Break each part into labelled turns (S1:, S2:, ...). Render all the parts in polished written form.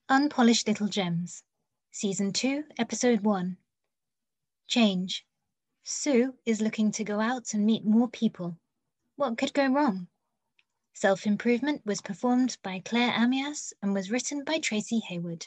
S1: Unpolished Little Gems, Season 2, Episode 1. Change. Sue is looking to go out and meet more people. What could go wrong? Self-Improvement was performed by Claire Amias and was written by Tracy Hayward.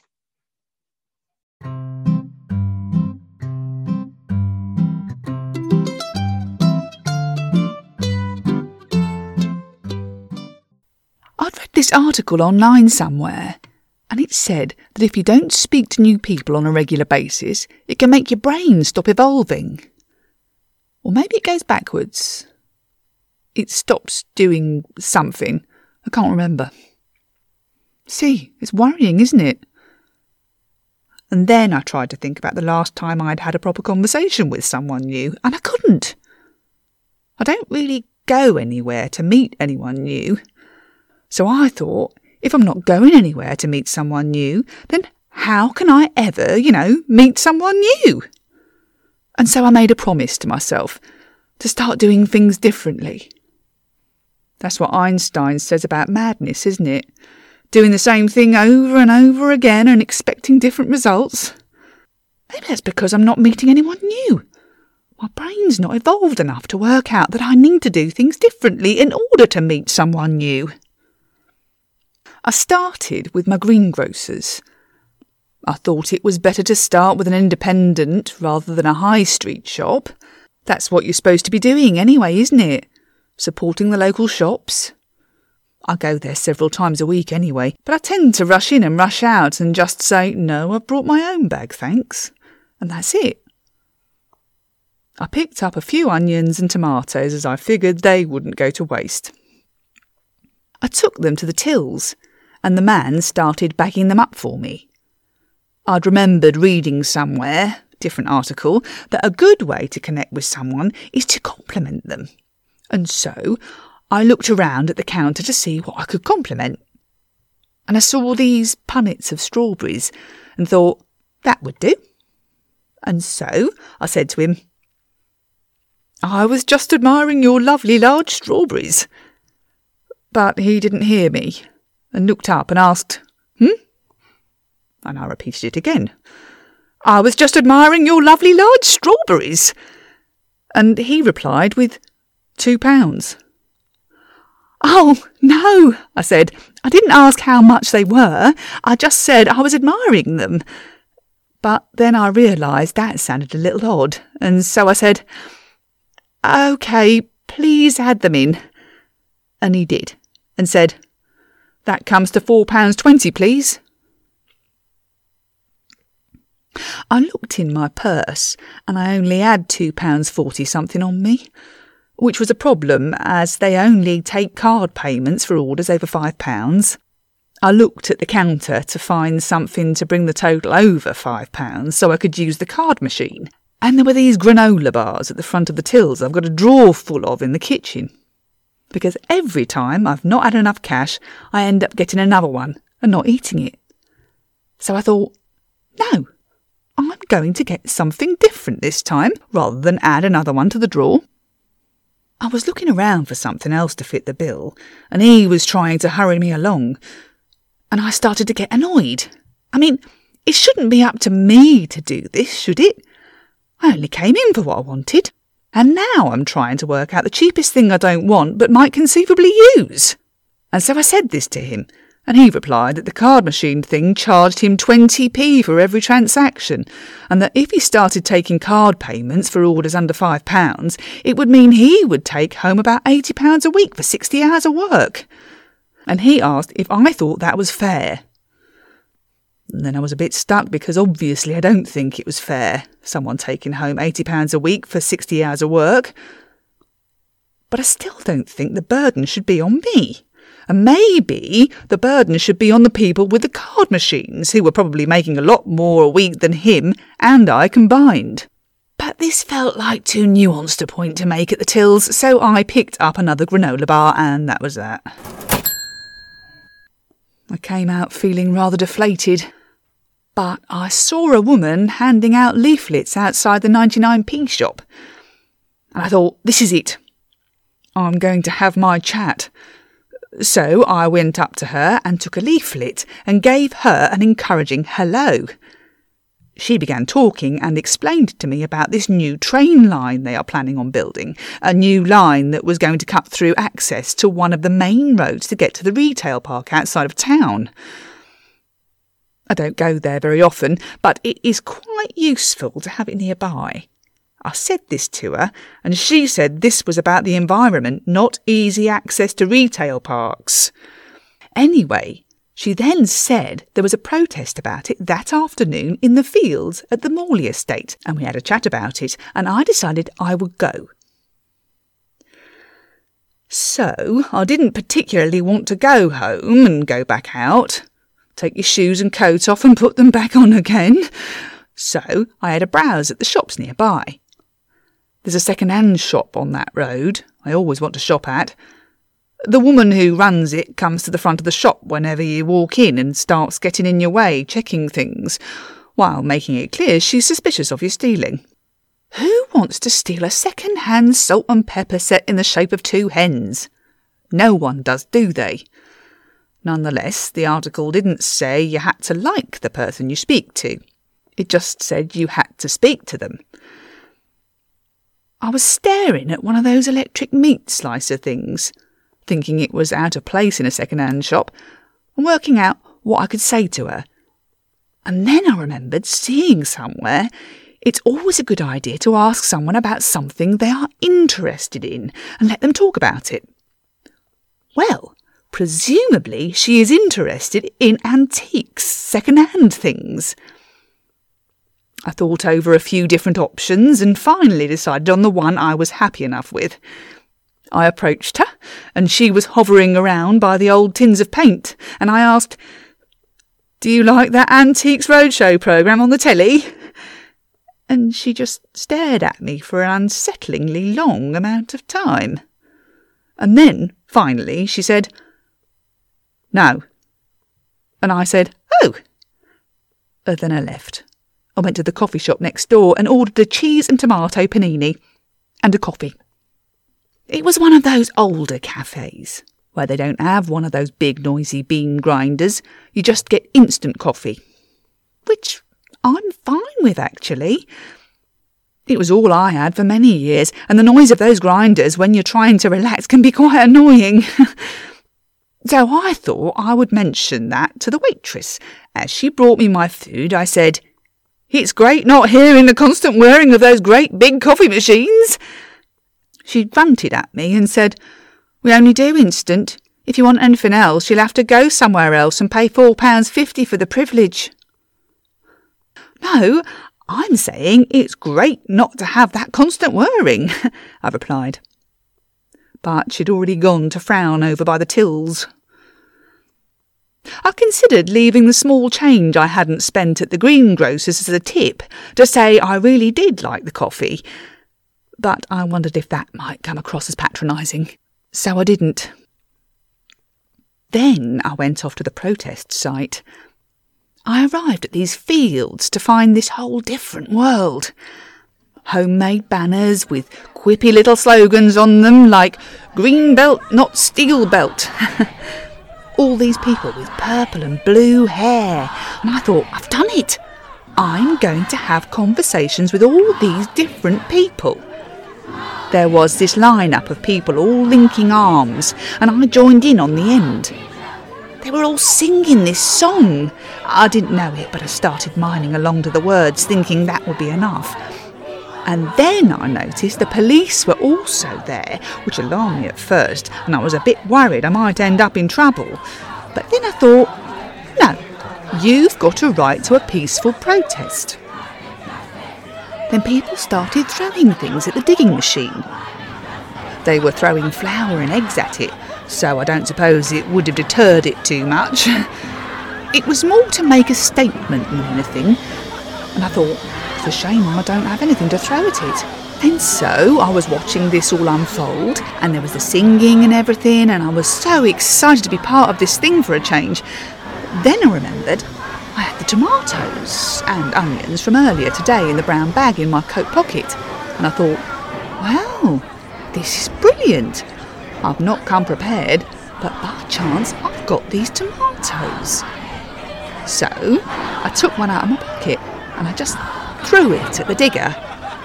S2: I'd read this article online somewhere, and it said that if you don't speak to new people on a regular basis, it can make your brain stop evolving. Or maybe it goes backwards. It stops doing something. I can't remember. See, it's worrying, isn't it? And then I tried to think about the last time I'd had a proper conversation with someone new, and I couldn't. I don't really go anywhere to meet anyone new. So I thought, if I'm not going anywhere to meet someone new, then how can I ever, meet someone new? And so I made a promise to myself to start doing things differently. That's what Einstein says about madness, isn't it? Doing the same thing over and over again and expecting different results. Maybe that's because I'm not meeting anyone new. My brain's not evolved enough to work out that I need to do things differently in order to meet someone new. I started with my greengrocers. I thought it was better to start with an independent rather than a high street shop. That's what you're supposed to be doing anyway, isn't it? Supporting the local shops. I go there several times a week anyway, but I tend to rush in and rush out and just say, no, I've brought my own bag, thanks. And that's it. I picked up a few onions and tomatoes as I figured they wouldn't go to waste. I took them to the tills, and the man started bagging them up for me. I'd remembered reading somewhere, different article, that a good way to connect with someone is to compliment them. And so I looked around at the counter to see what I could compliment. And I saw these punnets of strawberries and thought, that would do. And so I said to him, I was just admiring your lovely large strawberries. But he didn't hear me and looked up and asked, And I repeated it again. I was just admiring your lovely large strawberries. And he replied with £2. Oh, no, I said. I didn't ask how much they were. I just said I was admiring them. But then I realised that sounded a little odd, and so I said, OK, please add them in. And he did, and said, that comes to £4.20, please. I looked in my purse, and I only had £2.40 something on me, which was a problem as they only take card payments for orders over £5. I looked at the counter to find something to bring the total over £5 so I could use the card machine. And there were these granola bars at the front of the tills I've got a drawer full of in the kitchen. Because every time I've not had enough cash, I end up getting another one and not eating it. So I thought, no, I'm going to get something different this time rather than add another one to the drawer. I was looking around for something else to fit the bill, and he was trying to hurry me along, and I started to get annoyed. I mean, it shouldn't be up to me to do this, should it? I only came in for what I wanted. And now I'm trying to work out the cheapest thing I don't want but might conceivably use. And so I said this to him, and he replied that the card machine thing charged him 20p for every transaction, and that if he started taking card payments for orders under £5, it would mean he would take home about £80 a week for 60 hours of work. And he asked if I thought that was fair. And then I was a bit stuck because obviously I don't think it was fair, someone taking home £80 a week for 60 hours of work. But I still don't think the burden should be on me. And maybe the burden should be on the people with the card machines, who were probably making a lot more a week than him and I combined. But this felt like too nuanced a point to make at the tills, so I picked up another granola bar, and that was that. I came out feeling rather deflated. But I saw a woman handing out leaflets outside the 99p shop. And I thought, this is it. I'm going to have my chat. So I went up to her and took a leaflet and gave her an encouraging hello. She began talking and explained to me about this new train line they are planning on building, a new line that was going to cut through access to one of the main roads to get to the retail park outside of town. I don't go there very often, but it is quite useful to have it nearby. I said this to her, and she said this was about the environment, not easy access to retail parks. Anyway, she then said there was a protest about it that afternoon in the fields at the Morley estate, and we had a chat about it, and I decided I would go. So I didn't particularly want to go home and go back out. Take your shoes and coat off and put them back on again. So I had a browse at the shops nearby. There's a second-hand shop on that road I always want to shop at. The woman who runs it comes to the front of the shop whenever you walk in and starts getting in your way, checking things, while making it clear she's suspicious of you stealing. Who wants to steal a second-hand salt and pepper set in the shape of two hens? No one does, do they? Nonetheless, the article didn't say you had to like the person you speak to. It just said you had to speak to them. I was staring at one of those electric meat slicer things, thinking it was out of place in a second-hand shop, and working out what I could say to her. And then I remembered seeing somewhere it's always a good idea to ask someone about something they are interested in and let them talk about it. Well, presumably she is interested in antiques, second-hand things. I thought over a few different options and finally decided on the one I was happy enough with. I approached her, and she was hovering around by the old tins of paint, and I asked, "Do you like that Antiques Roadshow programme on the telly?" And she just stared at me for an unsettlingly long amount of time. And then, finally, she said, "No." And I said, "Oh." Then I left. I went to the coffee shop next door and ordered a cheese and tomato panini and a coffee. It was one of those older cafes, where they don't have one of those big noisy bean grinders. You just get instant coffee, which I'm fine with, actually. It was all I had for many years, and the noise of those grinders when you're trying to relax can be quite annoying. So I thought I would mention that to the waitress. As she brought me my food, I said, "It's great not hearing the constant whirring of those great big coffee machines." She grunted at me and said, "We only do instant. If you want anything else, you'll have to go somewhere else and pay £4.50 for the privilege." "No, I'm saying it's great not to have that constant whirring," I replied. But she'd already gone to frown over by the tills. I considered leaving the small change I hadn't spent at the greengrocer's as a tip to say I really did like the coffee, but I wondered if that might come across as patronising, so I didn't. Then I went off to the protest site. I arrived at these fields to find this whole different world. Homemade banners with quippy little slogans on them like "Green Belt, not Steel Belt." All these people with purple and blue hair, and I thought, I've done it. I'm going to have conversations with all these different people. There was this line-up of people all linking arms, and I joined in on the end. They were all singing this song. I didn't know it, but I started miming along to the words, thinking that would be enough. And then I noticed the police were also there, which alarmed me at first, and I was a bit worried I might end up in trouble. But then I thought, no, you've got a right to a peaceful protest. Then people started throwing things at the digging machine. They were throwing flour and eggs at it, so I don't suppose it would have deterred it too much. It was more to make a statement than anything, and I thought, it's a shame I don't have anything to throw at it. And so I was watching this all unfold, and there was the singing and everything, and I was so excited to be part of this thing for a change. Then I remembered I had the tomatoes and onions from earlier today in the brown bag in my coat pocket, and I thought, wow, this is brilliant. I've not come prepared, but by chance I've got these tomatoes. So I took one out of my pocket and I just threw it at the digger.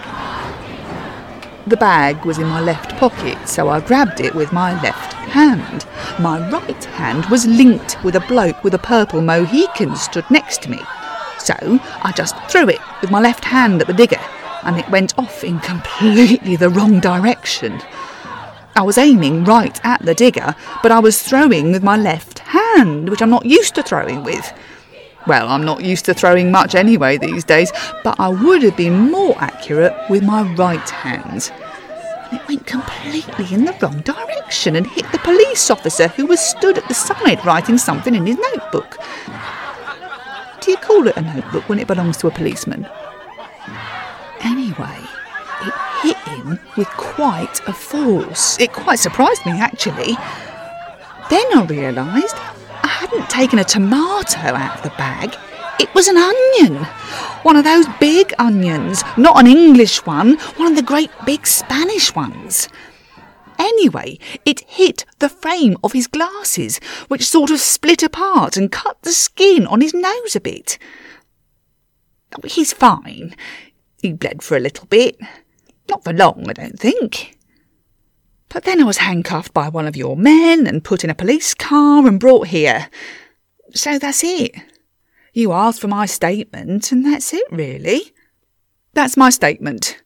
S2: The bag was in my left pocket, so I grabbed it with my left hand. My right hand was linked with a bloke with a purple Mohican stood next to me. So I just threw it with my left hand at the digger, and it went off in completely the wrong direction. I was aiming right at the digger, but I was throwing with my left hand, which I'm not used to throwing with. Well, I'm not used to throwing much anyway these days, but I would have been more accurate with my right hand. And it went completely in the wrong direction and hit the police officer who was stood at the side writing something in his notebook. Do you call it a notebook when it belongs to a policeman? Anyway, it hit him with quite a force. It quite surprised me, actually. Then I realised I hadn't taken a tomato out of the bag. It was an onion. One of those big onions, not an English one of the great big Spanish ones. Anyway, it hit the frame of his glasses, which sort of split apart and cut the skin on his nose a bit. He's fine. He bled for a little bit. Not for long, I don't think. But then I was handcuffed by one of your men and put in a police car and brought here. So that's it. You asked for my statement, and that's it, really. That's my statement.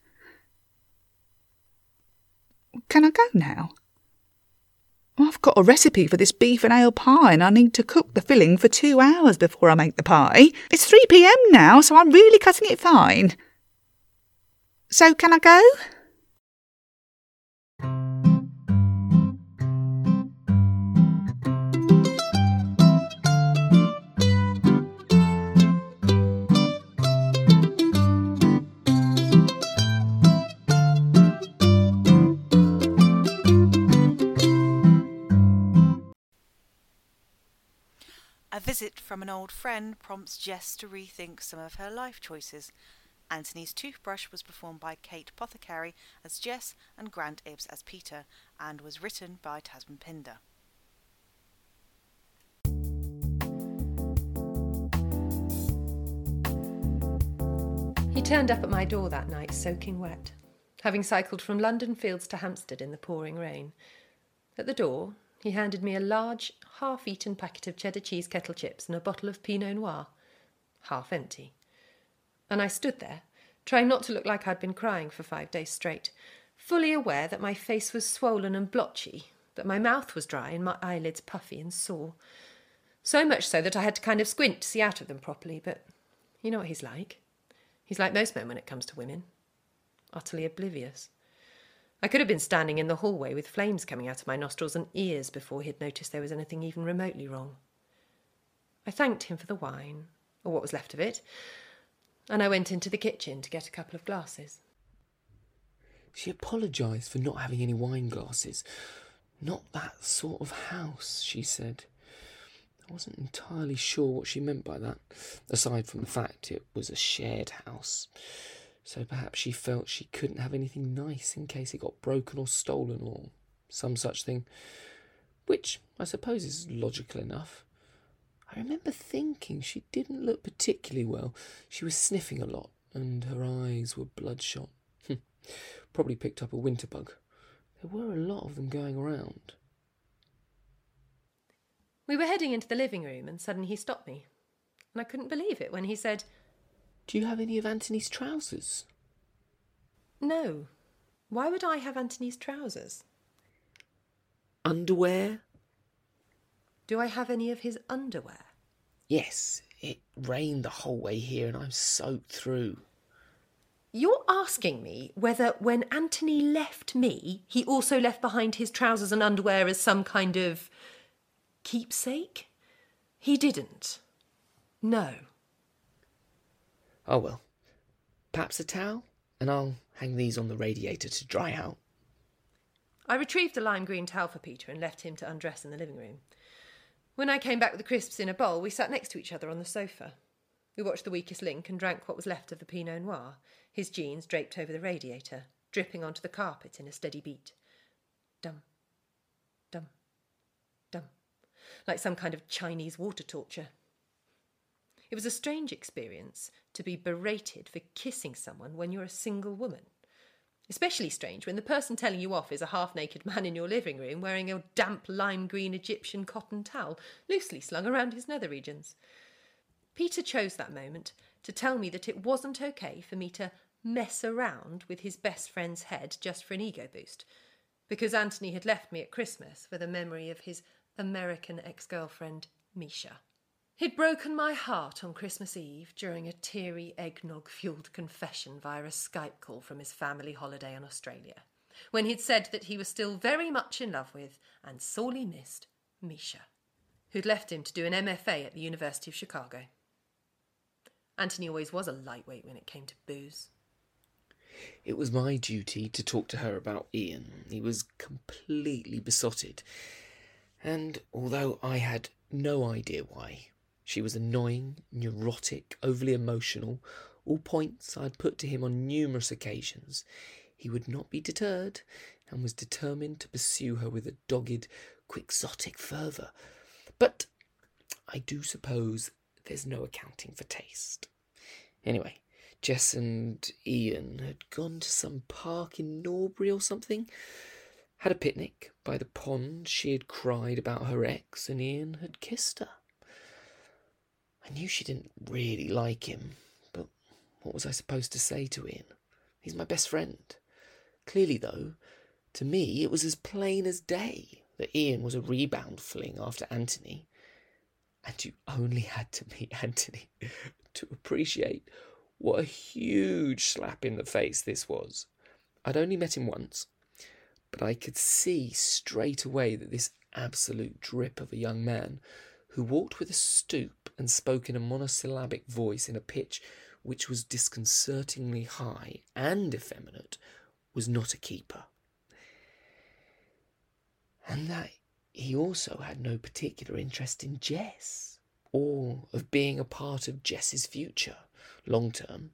S2: Can I go now? I've got a recipe for this beef and ale pie, and I need to cook the filling for 2 hours before I make the pie. It's 3 p.m. now, so I'm really cutting it fine. So can I go?
S3: A visit from an old friend prompts Jess to rethink some of her life choices. Anthony's Toothbrush was performed by Kate Pothecary as Jess and Grant Ibbs as Peter, and was written by Tasman Pinder.
S4: He turned up at my door that night soaking wet, having cycled from London Fields to Hampstead in the pouring rain. At the door, he handed me a large, half-eaten packet of cheddar cheese kettle chips and a bottle of Pinot Noir, half empty. And I stood there, trying not to look like I'd been crying for 5 days straight, fully aware that my face was swollen and blotchy, that my mouth was dry and my eyelids puffy and sore. So much so that I had to kind of squint to see out of them properly, but you know what he's like. He's like most men when it comes to women. Utterly oblivious. I could have been standing in the hallway with flames coming out of my nostrils and ears before he'd noticed there was anything even remotely wrong. I thanked him for the wine, or what was left of it, and I went into the kitchen to get a couple of glasses.
S5: She apologised for not having any wine glasses. Not that sort of house, she said. I wasn't entirely sure what she meant by that, aside from the fact it was a shared house. So perhaps she felt she couldn't have anything nice in case it got broken or stolen or some such thing, which I suppose is logical enough. I remember thinking she didn't look particularly well. She was sniffing a lot and her eyes were bloodshot. Probably picked up a winter bug. There were a lot of them going around.
S4: We were heading into the living room and suddenly he stopped me. And I couldn't believe it when he said,
S5: "Do you have any of Anthony's trousers?"
S4: "No. Why would I have Anthony's trousers?"
S5: "Underwear?"
S4: "Do I have any of his underwear?"
S5: "Yes. It rained the whole way here and I'm soaked through."
S4: "You're asking me whether when Anthony left me, he also left behind his trousers and underwear as some kind of keepsake? He didn't. No."
S5: "Oh well. Perhaps a towel? And I'll hang these on the radiator to dry out."
S4: I retrieved a lime green towel for Peter and left him to undress in the living room. When I came back with the crisps in a bowl, we sat next to each other on the sofa. We watched The Weakest Link and drank what was left of the Pinot Noir, his jeans draped over the radiator, dripping onto the carpet in a steady beat. Dum, dum, dum. like some kind of Chinese water torture. It was a strange experience to be berated for kissing someone when you're a single woman. Especially strange when the person telling you off is a half-naked man in your living room wearing a damp lime green Egyptian cotton towel loosely slung around his nether regions. Peter chose that moment to tell me that it wasn't okay for me to mess around with his best friend's head just for an ego boost, because Anthony had left me at Christmas with a memory of his American ex-girlfriend, Misha. He'd broken my heart on Christmas Eve during a teary eggnog-fuelled confession via a Skype call from his family holiday in Australia, when he'd said that he was still very much in love with and sorely missed Misha, who'd left him to do an MFA at the University of Chicago. Anthony always was a lightweight when it came to booze.
S5: It was my duty to talk to her about Ian. He was completely besotted. And although I had no idea why, she was annoying, neurotic, overly emotional, all points I'd put to him on numerous occasions, he would not be deterred and was determined to pursue her with a dogged, quixotic fervour. But I do suppose there's no accounting for taste. Anyway, Jess and Ian had gone to some park in Norbury or something, had a picnic by the pond. She had cried about her ex and Ian had kissed her. I knew she didn't really like him, but what was I supposed to say to Ian? He's my best friend. Clearly, though, to me it was as plain as day that Ian was a rebound fling after Anthony. And you only had to meet Anthony to appreciate what a huge slap in the face this was. I'd only met him once, but I could see straight away that this absolute drip of a young man, who walked with a stoop and spoke in a monosyllabic voice in a pitch which was disconcertingly high and effeminate, was not a keeper. And that he also had no particular interest in Jess, or of being a part of Jess's future, long term.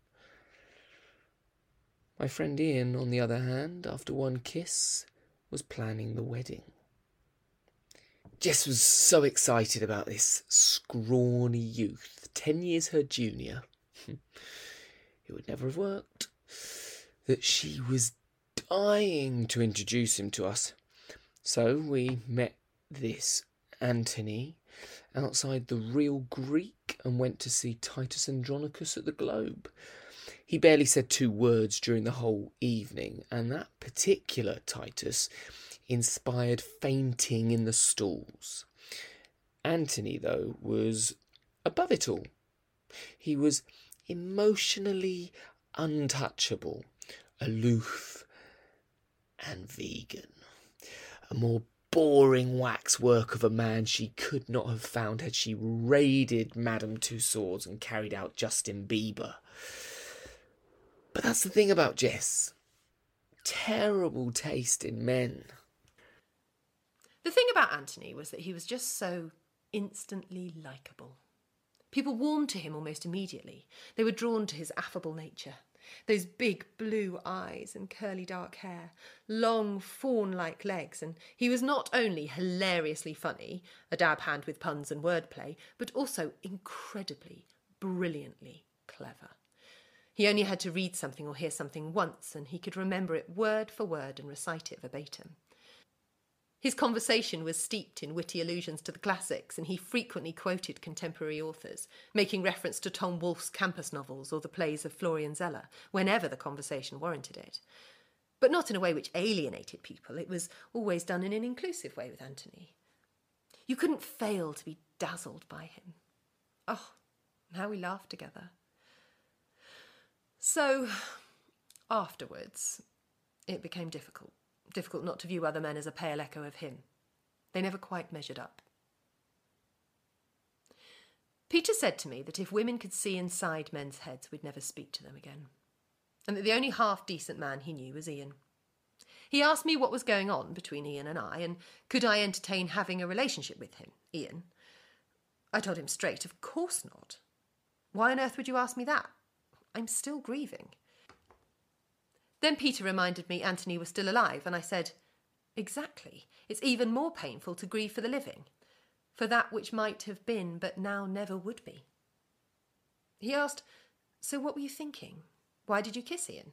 S5: My friend Ian, on the other hand, after one kiss, was planning the wedding. Jess was so excited about this scrawny youth, 10 years her junior, it would never have worked, that she was dying to introduce him to us. So we met this Anthony outside the Real Greek and went to see Titus Andronicus at the Globe. He barely said 2 words during the whole evening, and that particular Titus inspired fainting in the stalls. Anthony, though, was above it all. He was emotionally untouchable, aloof, and vegan. A more boring waxwork of a man she could not have found had she raided Madame Tussauds and carried out Justin Bieber. But that's the thing about Jess. Terrible taste in men.
S4: The thing about Anthony was that he was just so instantly likeable. People warmed to him almost immediately. They were drawn to his affable nature. Those big blue eyes and curly dark hair, long fawn-like legs, and he was not only hilariously funny, a dab hand with puns and wordplay, but also incredibly, brilliantly clever. He only had to read something or hear something once, and he could remember it word for word and recite it verbatim. His conversation was steeped in witty allusions to the classics, and he frequently quoted contemporary authors, making reference to Tom Wolfe's campus novels or the plays of Florian Zeller, whenever the conversation warranted it. But not in a way which alienated people. It was always done in an inclusive way with Anthony. You couldn't fail to be dazzled by him. Oh, how we laughed together. So, afterwards, it became difficult. Difficult not to view other men as a pale echo of him. They never quite measured up. Peter said to me that if women could see inside men's heads, we'd never speak to them again, and that the only half-decent man he knew was Ian. He asked me what was going on between Ian and I, and could I entertain having a relationship with him, Ian. I told him straight, of course not. Why on earth would you ask me that? I'm still grieving. Then Peter reminded me Anthony was still alive, and I said, exactly. It's even more painful to grieve for the living. for that which might have been but now never would be. He asked, "So what were you thinking? Why did you kiss Ian?"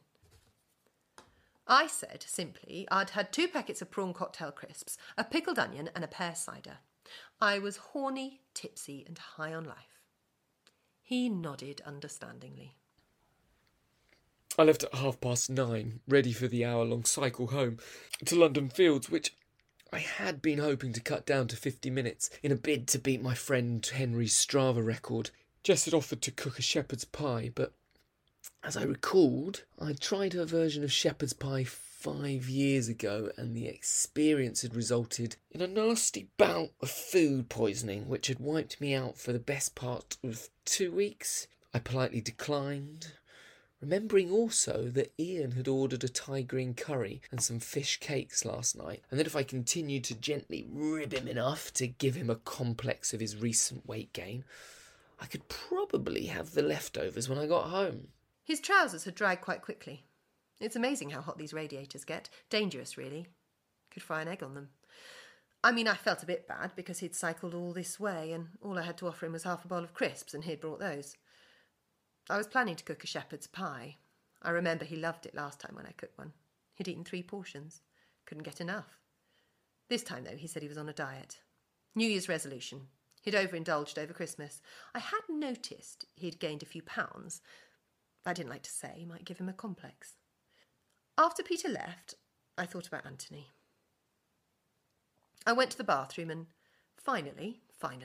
S4: I said, simply, I'd had 2 packets of prawn cocktail crisps, a pickled onion and a pear cider. I was horny, tipsy and high on life. He nodded understandingly.
S5: I left at 9:30, ready for the hour-long cycle home to London Fields, which I had been hoping to cut down to 50 minutes in a bid to beat my friend Henry's Strava record. Jess had offered to cook a shepherd's pie, but as I recalled, I'd tried her version of shepherd's pie 5 years ago, and the experience had resulted in a nasty bout of food poisoning, which had wiped me out for the best part of 2 weeks. I politely declined, remembering also that Ian had ordered a Thai green curry and some fish cakes last night, and that if I continued to gently rib him enough to give him a complex of his recent weight gain, I could probably have the leftovers when I got home.
S4: His trousers had dried quite quickly. It's amazing how hot these radiators get. Dangerous, really. Could fry an egg on them. I mean, I felt a bit bad because he'd cycled all this way and all I had to offer him was half a bowl of crisps and he'd brought those. I was planning to cook a shepherd's pie. I remember he loved it last time when I cooked one. He'd eaten 3 portions. Couldn't get enough. This time, though, he said he was on a diet. New Year's resolution. He'd overindulged over Christmas. I had noticed he'd gained a few pounds. I didn't like to say, might give him a complex. After Peter left, I thought about Anthony. I went to the bathroom and finally,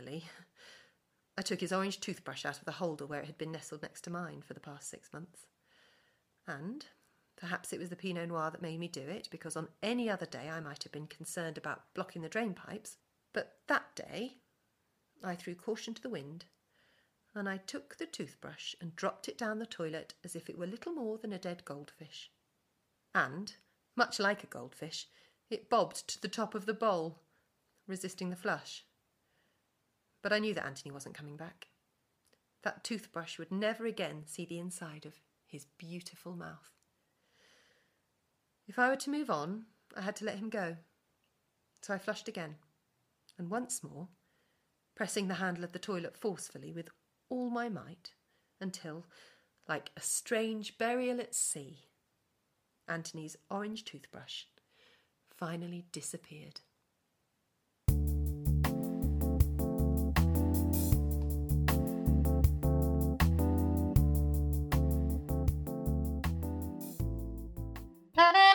S4: I took his orange toothbrush out of the holder where it had been nestled next to mine for the past 6 months. And perhaps it was the Pinot Noir that made me do it, because on any other day I might have been concerned about blocking the drain pipes. But that day, I threw caution to the wind, and I took the toothbrush and dropped it down the toilet as if it were little more than a dead goldfish. And, much like a goldfish, it bobbed to the top of the bowl, resisting the flush. But I knew that Anthony wasn't coming back. That toothbrush would never again see the inside of his beautiful mouth. If I were to move on, I had to let him go. So I flushed again, and once more, pressing the handle of the toilet forcefully with all my might, until, like a strange burial at sea, Anthony's orange toothbrush finally disappeared.
S1: Ta-da!